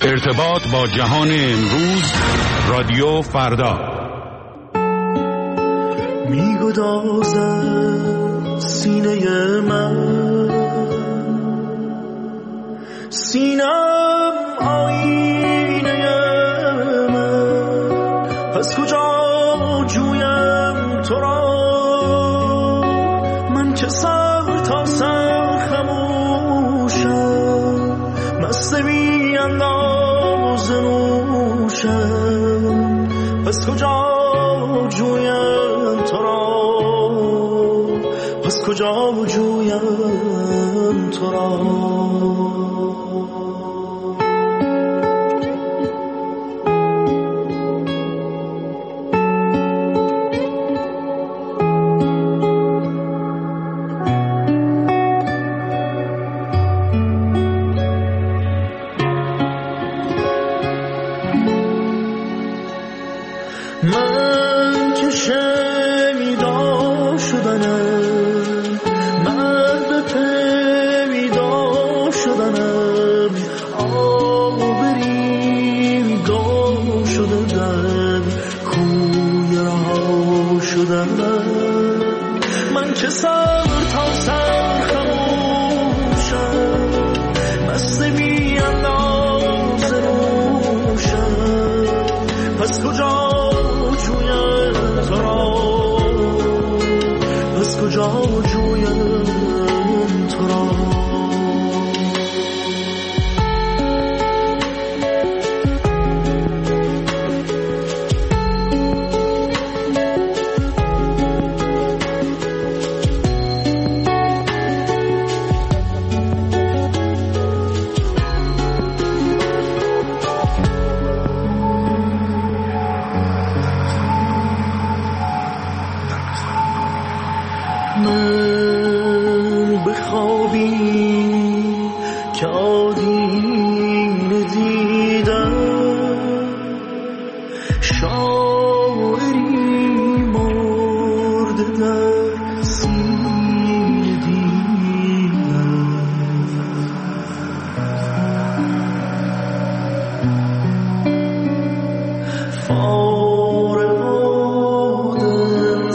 ارتباط با جهان امروز، رادیو فردا. میگدازد سینه من، سینم آینه من، پس کجا جویم تو را؟ من که سر تا سر خموشم، مست بی انداز نوشم، پس کجا جویم تو را؟ پس کجا جویم تو را؟ من که شنیدا شدنم، مرد پیدا شدنم، آبری گم شده در کوی رها شدنم. من که سر تا سر خموشم، مست بی انداز نوشم، پس کجا کجا جویم تو را؟ من بخوابی که آدینه دیدم، شاعری مرده در سینه دیدم. فارغ آدم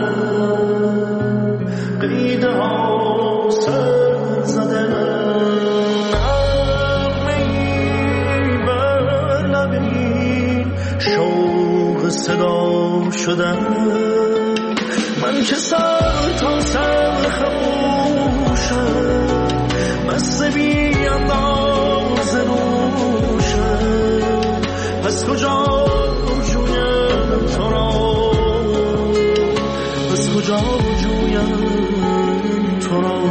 زدم، قیده ها سر زدن، نغمه‌ای بر لبین شوق صدا شدن. من که سر تا سر خموشم، مست بی انداز نوشم، پس کجا جویم تو را؟ پس کجا جویم تو را؟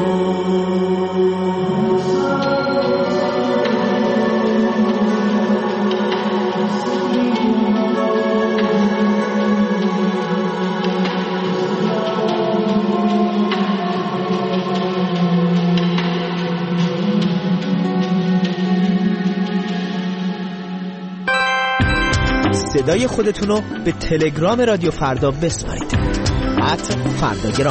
صدای خودتونو به تلگرام رادیو فردا بسپارید. @فرداگرام.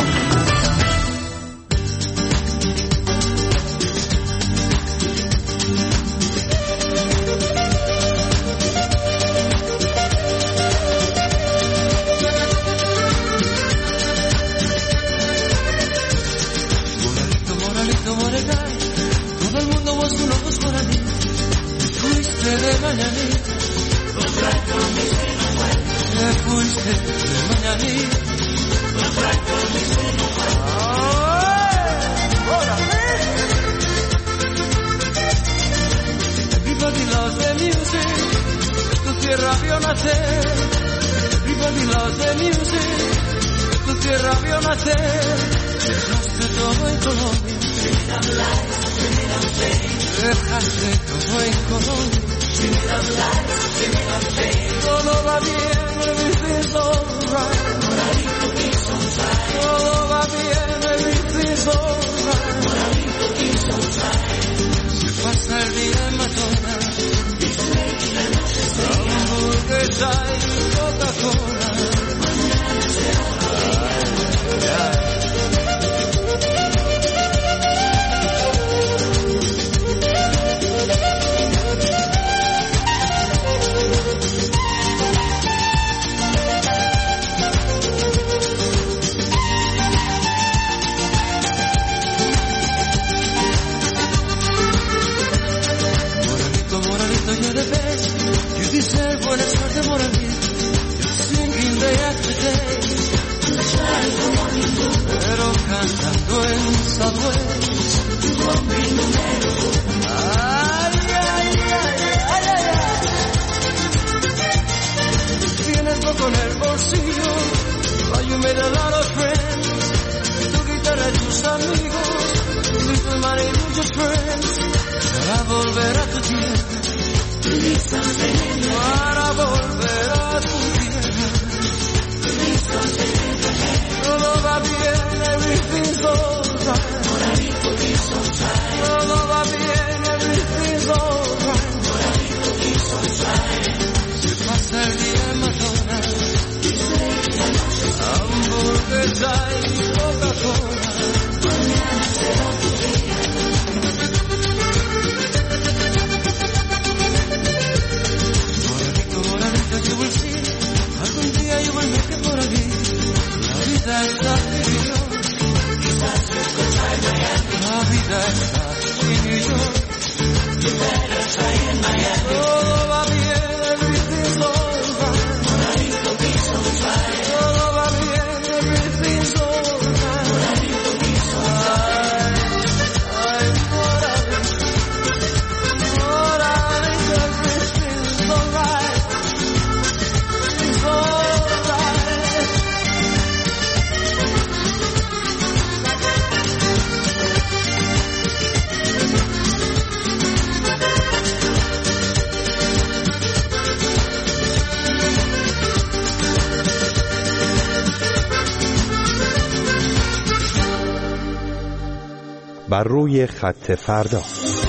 بر روی خط فردا.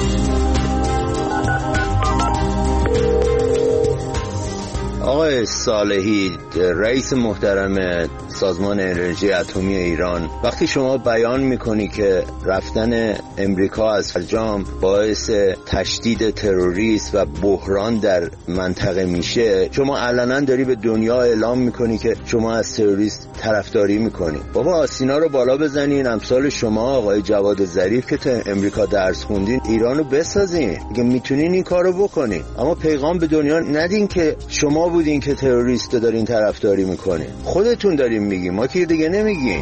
آقای صالحی، رئیس محترم سازمان انرژی اتمی ایران، وقتی شما بیان میکنی که رفتن امریکا از فرجام باعث تشدید تروریسم و بحران در منطقه میشه، شما علنا داری به دنیا اعلام میکنی که شما از تروریست طرفداری میکنی. بابا آسینا رو بالا بزنین، امثال شما آقای جواد ظریف که تو امریکا درس خوندین، ایرانو بسازین که میتونین این کارو بکنین. اما پیغام به دنیا ندین که شما بودین که تروریست دارین طرفداری میکنین. خودتون دارین میگین، ما که دیگه نمیگین.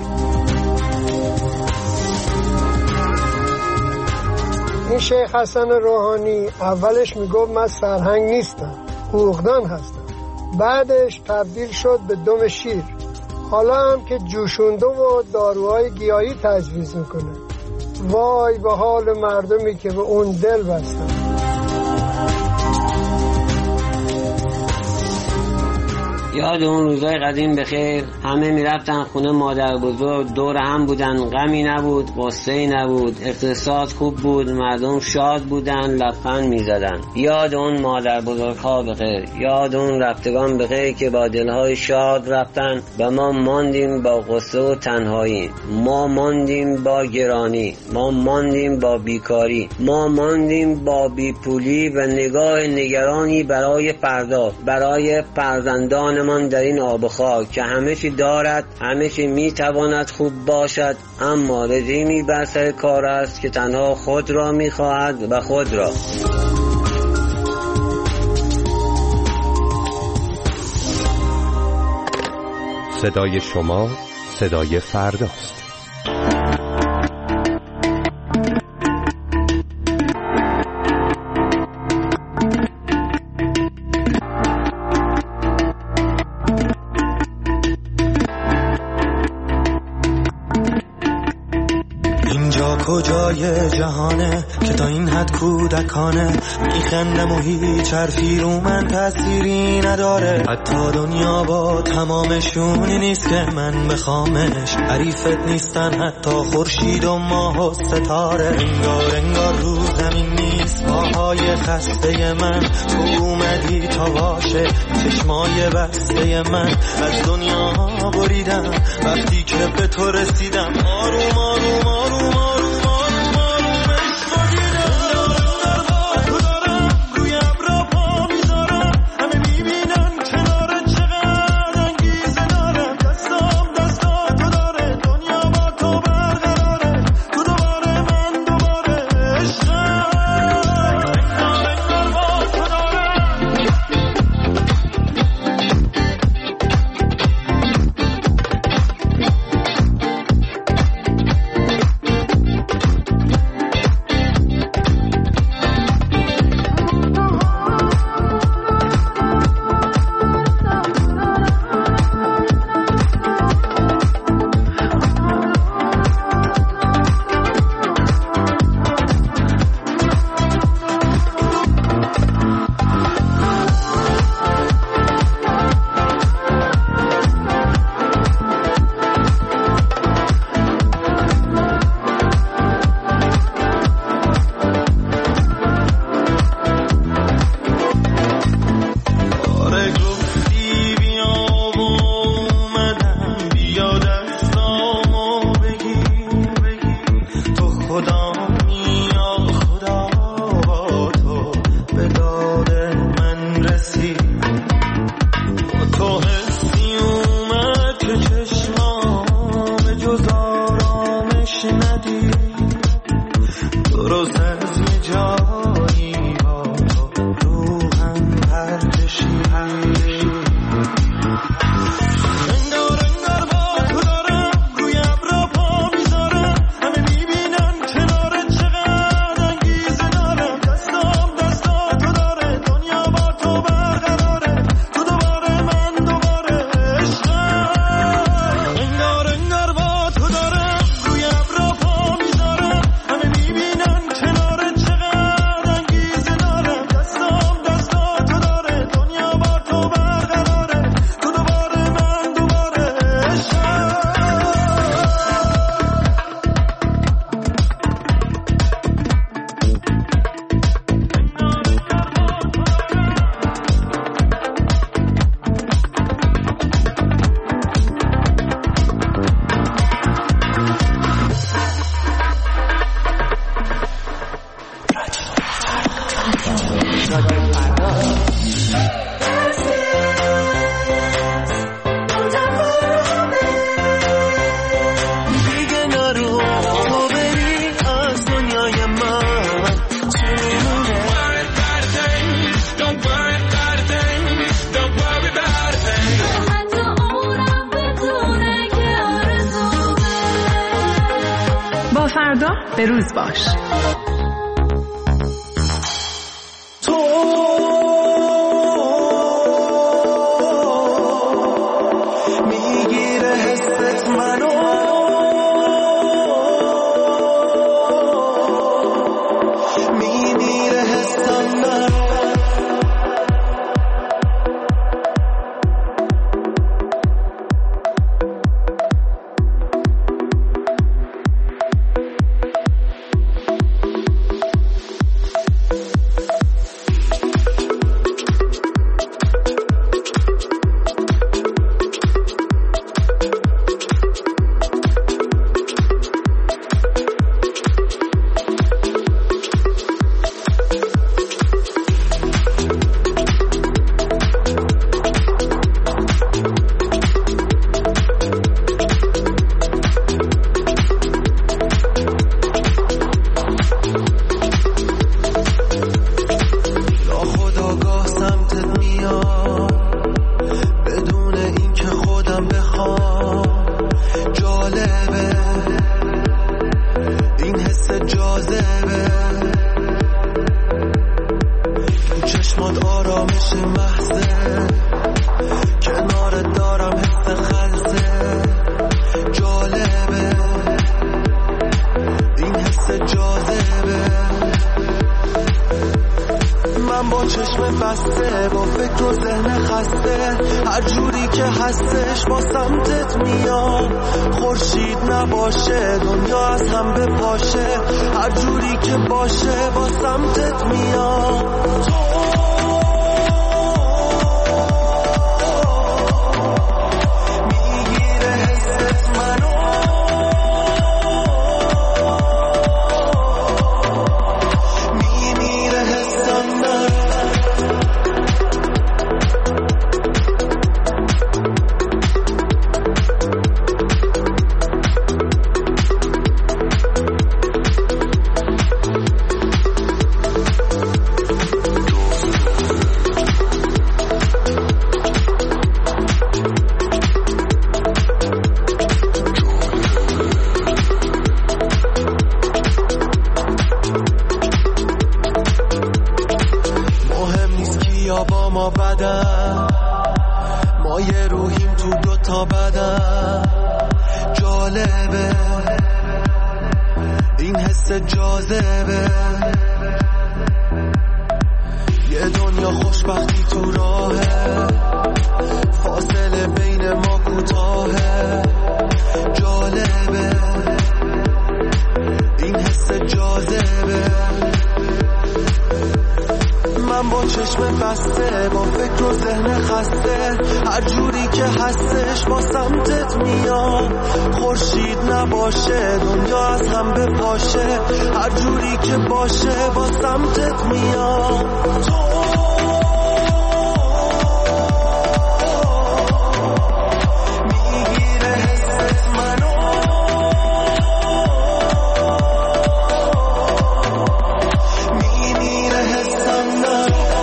این شیخ حسن روحانی اولش میگفت من سرهنگ نیستم، حقوقدان هستم. بعدش تبدیل شد به دم شیر. حالا هم که جوشونده و داروهای گیاهی تجویز میکنه. وای به حال مردمی که به اون دل بستن. یاد اون روزای قدیم بخیر، همه میرفتن خونه مادر بزرگ، دور هم بودن، غمی نبود، غصه‌ای نبود، اقتصاد خوب بود، مردم شاد بودن، لبخند میزدن. یاد اون مادر بزرگ ها بخیر، یاد اون رفتگان بخیر که با دلهای شاد رفتن و ما ماندیم با غصه و تنهایی، ما ماندیم با گرانی، ما ماندیم با بیکاری، ما ماندیم با بیپولی و نگاه نگرانی برای فردا، برای فرزندان من در این آب و خاک که همه چی دارد، همه چی میتواند خوب باشد، اما رژیمی بر سر کار است که تنها خود را میخواهد و خود را. صدای شما صدای فرداست. کجای جهانه که تا این حد کودکانه میخندم و هیچ حرفی رو من تأثیری نداره. حتی دنیا با تمامشونی نیست که من بخوامش، حریفت نیستن حتی خورشید و ماه و ستاره. انگار رو زمین نیست پاهای خسته من، تو اومدی تا باشه چشمای بسته من. از دنیا بریدم وقتی که به تو رسیدم، آروم آروم آروم آروم روحم پرکشی فردا به روز باش. میمیره حسم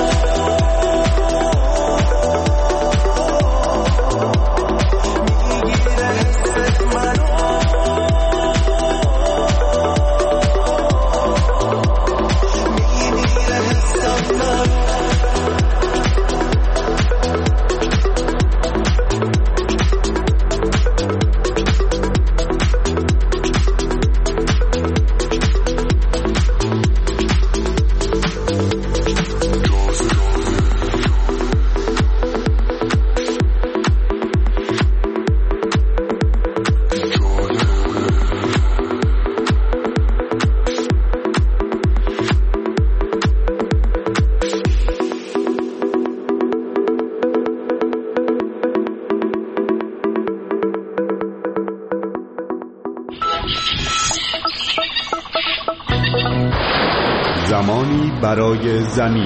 برای زمین.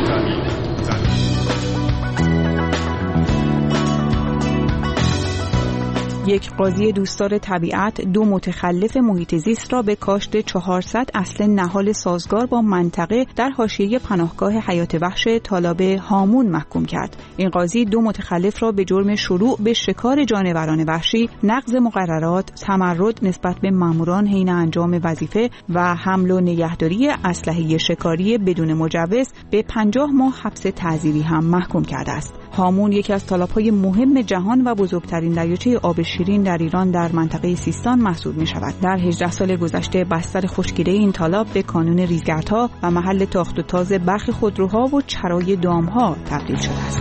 یک قاضی دوستدار طبیعت 2 متخلف محیط زیست را به کاشت 400 اصل نهال سازگار با منطقه در حاشیه پناهگاه حیات وحش تالاب هامون محکوم کرد. این قاضی 2 متخلف را به جرم شروع به شکار جانوران وحشی، نقض مقررات، تمرد نسبت به ماموران حین انجام وظیفه و حمل و نگهداری اسلحه شکاری بدون مجوز به 50 ماه حبس تعزیری هم محکوم کرده است. هامون یکی از تالاب‌های مهم جهان و بزرگترین دریاچه آب شیرین در ایران در منطقه سیستان محسوب می شود. در 18 سال گذشته بستر خشکیده این تالاب به کانون ریزگردها و محل تاخت و تاز برخی خودروها و چرای دامها تبدیل شده است.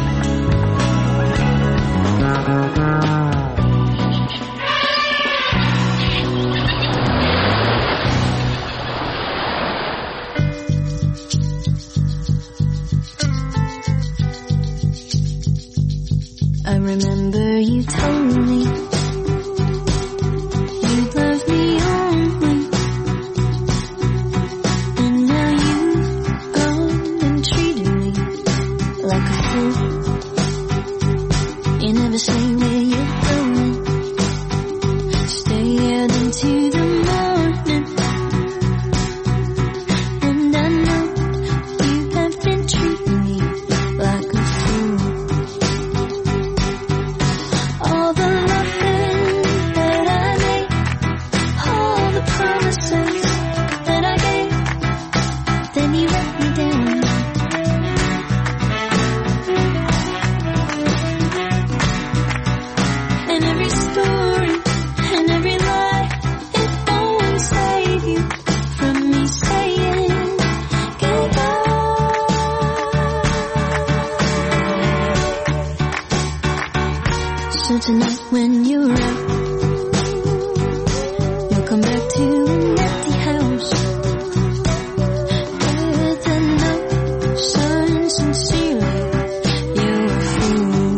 I remember you told me you loved me only, and now you've gone and treated me like a fool. You never say where you're going, stay out into the morning, and I know you have been treating me like a fool. All the loving that I made, all the promises that I gave, then you let me down. And every story and every lie, it won't save you from me saying goodbye. So tonight when you're out, you'll come back to an empty house with a note signed sincerely, you're a fool.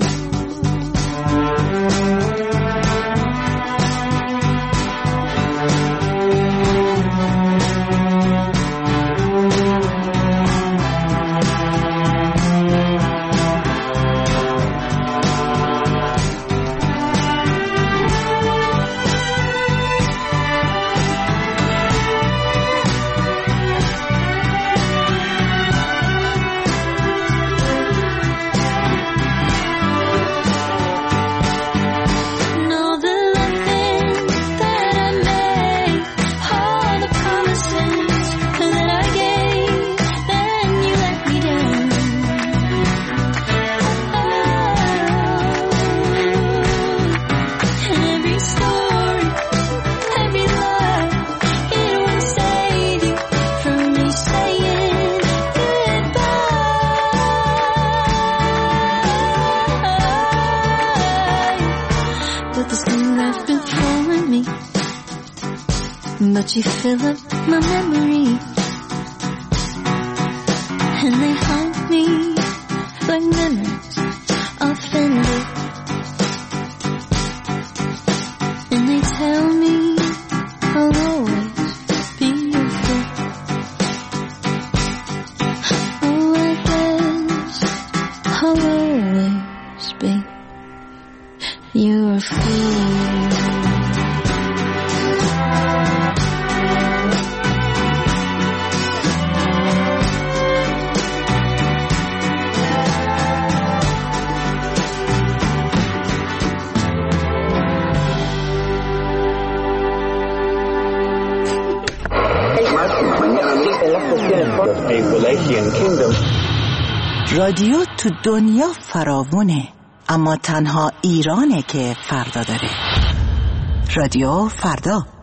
And all the loving that I made, all the promises that I gave, then you let me down. And every story, every lie, it won't save you from me saying goodbye. But there's still left before me, but you fill up my memory, and they haunt me like memories offended, and they tell me I'll always be your fool. Oh, I guess I'll always be your fool. رادیو تو دنیا فراوونه، اما تنها ایرانه که فردا داره. رادیو فردا.